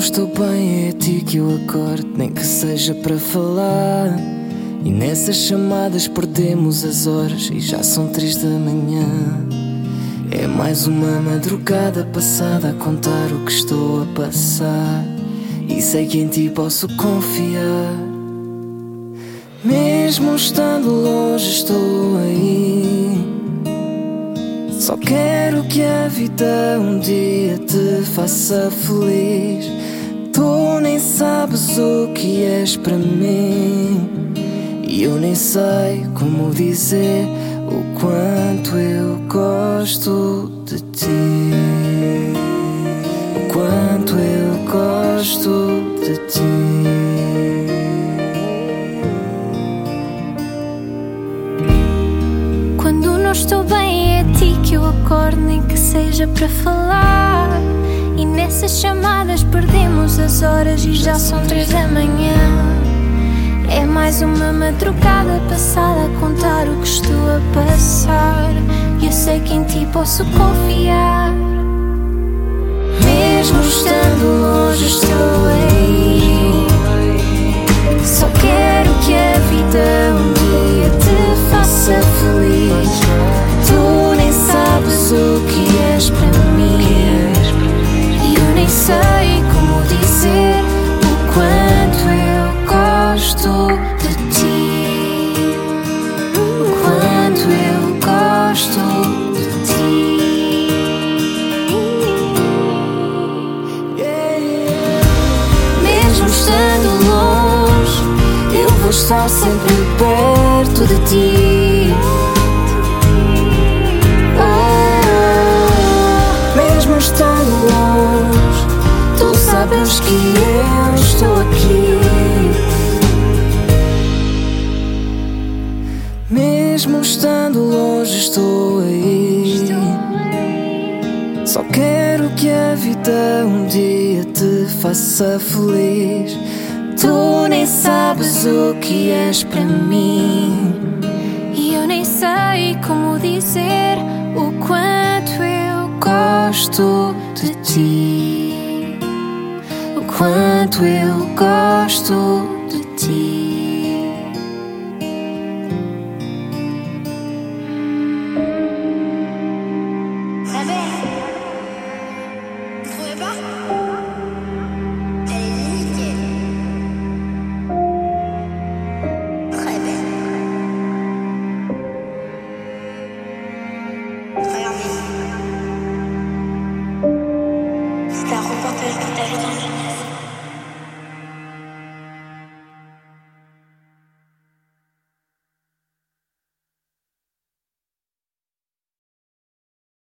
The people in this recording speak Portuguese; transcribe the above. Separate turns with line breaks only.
estou bem, é a ti que eu acordo, nem que seja para falar. E nessas chamadas perdemos as horas e já são 3 da manhã. É mais uma madrugada passada a contar o que estou a passar. E sei que em ti posso confiar. Mesmo estando longe estou aí. Só quero que a vida um dia te faça feliz. Tu nem sabes o que és para mim, e eu nem sei como dizer o quanto eu gosto de ti. O quanto eu gosto de ti.
Quando não estou bem é a ti que eu acordo, nem que seja para falar. E nessas chamadas perdemos as horas e já são 3 da manhã. É mais uma madrugada passada a contar o que estou a passar. E eu sei que em ti posso confiar. Mesmo estando longe estou aí. Só quero que a vida um dia te faça feliz. Tu nem sabes o que és para mim, e eu nem sei como dizer o quanto eu gosto de ti. O quanto eu gosto de ti. Mesmo estando longe, eu vou estar sempre perto de ti.
Mesmo estando longe, tu sabes que eu estou aqui. Mesmo estando longe estou aí. Só quero que a vida um dia te faça feliz. Tu nem sabes o que és para mim,
E eu nem sei como dizer o quanto eu
gosto de ti. O quanto eu gosto de ti.
C'est un reportage partagé dans le